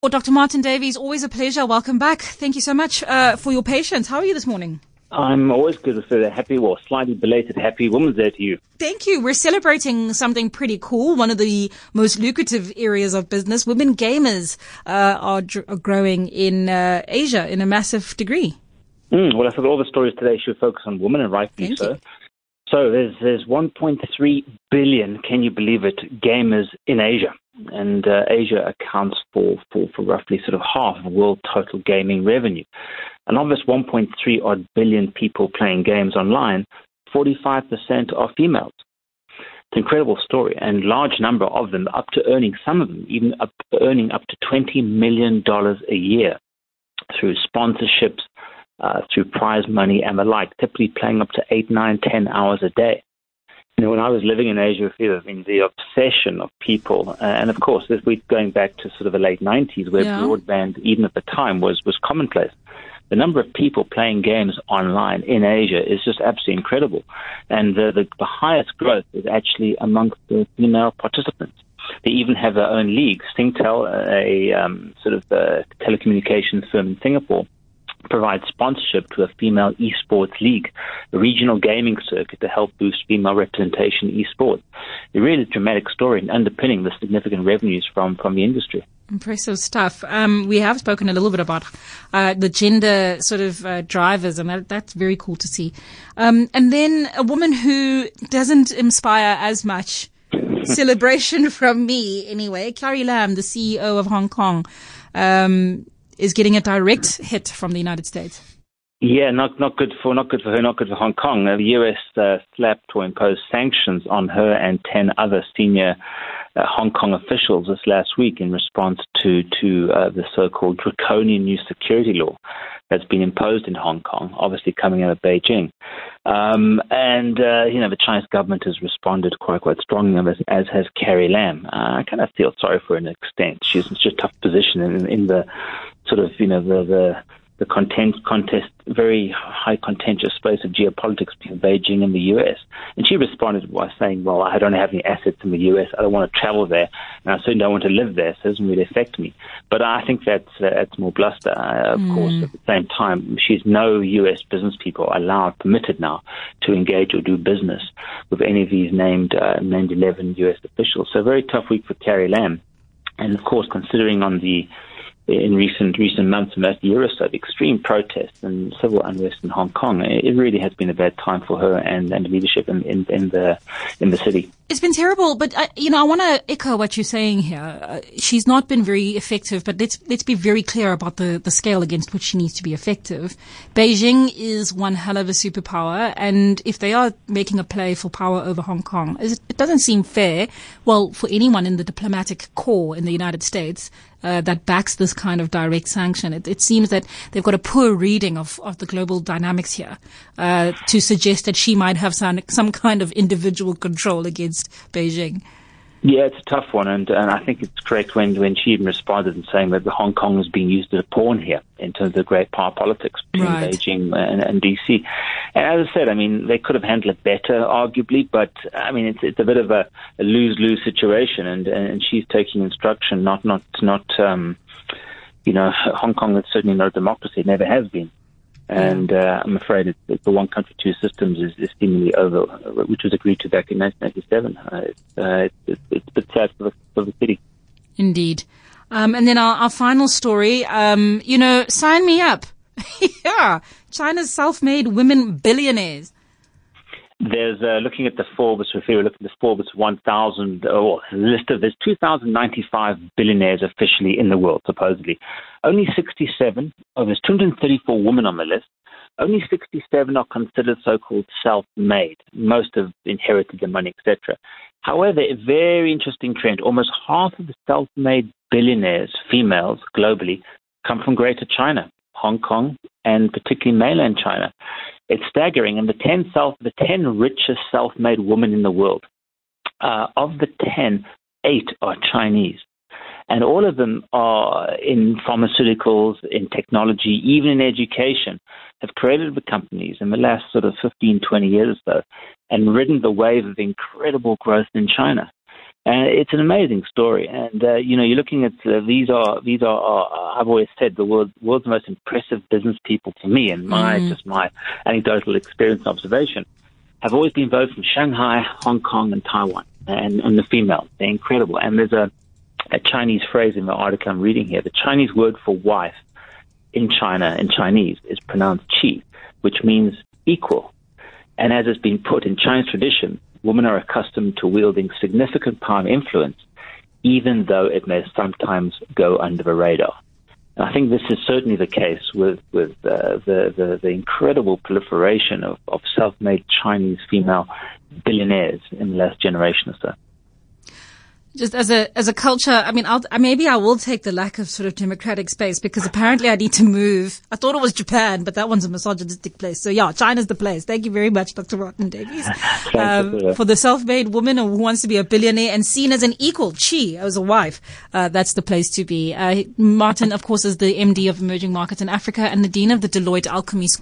Well, Dr. Martin Davies, always a pleasure. Welcome back. Thank you so much for your patience. How are you this morning? I'm always good to say slightly belated happy Women's Day to you. Thank you. We're celebrating something pretty cool. One of the most lucrative areas of business. Women gamers are growing in Asia in a massive degree. Well, I thought all the stories today should focus on women, and rightfully so. So there's 1.3 billion, can you believe it, gamers in Asia. And Asia accounts for roughly sort of half of world total gaming revenue. And of this 1.3 odd billion people playing games online, 45% are females. It's an incredible story, and large number of them some of them even earning up to $20 million a year through sponsorships, through prize money and the like, typically playing up to 8, 9, 10 hours a day. You know, when I was living in Asia, the obsession of people, and of course, we're going back to sort of the late 90s, where broadband, even at the time, was commonplace. The number of people playing games online in Asia is just absolutely incredible. And the highest growth is actually amongst the female participants. They even have their own league. Singtel, a sort of telecommunications firm in Singapore, provides sponsorship to a female esports league, a regional gaming circuit to help boost female representation in esports. A really dramatic story and underpinning the significant revenues from the industry. Impressive stuff. We have spoken a little bit about the gender sort of drivers, and that's very cool to see. And then a woman who doesn't inspire as much celebration from me anyway, Carrie Lam, the CEO of Hong Kong, is getting a direct hit from the United States. Yeah, not good for her, not good for Hong Kong. The U.S. slapped or imposed sanctions on her and 10 other senior Hong Kong officials this last week in response to the so-called draconian new security law that's been imposed in Hong Kong, obviously coming out of Beijing. The Chinese government has responded quite strongly, as has Carrie Lam. I kind of feel sorry for her to an extent. She's in such a tough position in the sort of, the contest, very high contentious space of geopolitics between Beijing and the U.S. And she responded by saying, well, I don't have any assets in the U.S. I don't want to travel there, and I certainly don't want to live there, so it doesn't really affect me. But I think that's more bluster. Of course, at the same time, she's no U.S. business people permitted now to engage or do business with any of these named 11 U.S. officials. So a very tough week for Carrie Lam. And of course, considering in recent months and last year or so, the extreme protests and civil unrest in Hong Kong, it really has been a bad time for her and the leadership in the city. It's been terrible, but I want to echo what you're saying here. She's not been very effective, but let's be very clear about the scale against which she needs to be effective. Beijing is one hell of a superpower, and if they are making a play for power over Hong Kong, it doesn't seem fair, well, for anyone in the diplomatic corps in the United States that backs this kind of direct sanction. It seems that they've got a poor reading of the global dynamics here to suggest that she might have some kind of individual control against Beijing. Yeah, it's a tough one, and I think it's correct when she even responded in saying that Hong Kong is being used as a pawn here in terms of great power politics between Beijing and DC. And as I said, I mean, they could have handled it better, arguably, but I mean, it's a bit of a lose-lose situation, and she's taking instruction, not Hong Kong is certainly not a democracy, it never has been. And I'm afraid the one country, two systems is seemingly over, which was agreed to back in 1997. It's a bit sad for the city. Indeed. And then our final story, sign me up. Yeah, China's self-made women billionaires. There's looking at the Forbes 1000 list of there's 2,095 billionaires officially in the world, supposedly. Only 67 there's 234 women on the list. Only 67 are considered so-called self-made. Most have inherited the money, etc. However, a very interesting trend: almost half of the self-made billionaires, females globally, come from Greater China, Hong Kong, and particularly mainland China. It's staggering. And the 10 richest self-made women in the world, of the 10, 8 are Chinese. And all of them are in pharmaceuticals, in technology, even in education, have created the companies in the last sort of 15, 20 years or so, and ridden the wave of incredible growth in China. And it's an amazing story. And, you're looking at, these are, I've always said, the world's most impressive business people to me, and just my anecdotal experience and observation, have always been both from Shanghai, Hong Kong, and Taiwan. And the female, they're incredible. And there's a Chinese phrase in the article I'm reading here. The Chinese word for wife in China, in Chinese, is pronounced qi, which means equal. And as has been put in Chinese tradition, women are accustomed to wielding significant power and influence, even though it may sometimes go under the radar. And I think this is certainly the case with the incredible proliferation of self-made Chinese female billionaires in the last generation or so. Just as a culture, I mean, maybe I will take the lack of sort of democratic space, because apparently I need to move. I thought it was Japan, but that one's a misogynistic place. So yeah, China's the place. Thank you very much, Dr. Martin Davies. For the self-made woman who wants to be a billionaire and seen as an equal, as a wife, that's the place to be. Martin, of course, is the MD of Emerging Markets in Africa and the Dean of the Deloitte Alchemy School.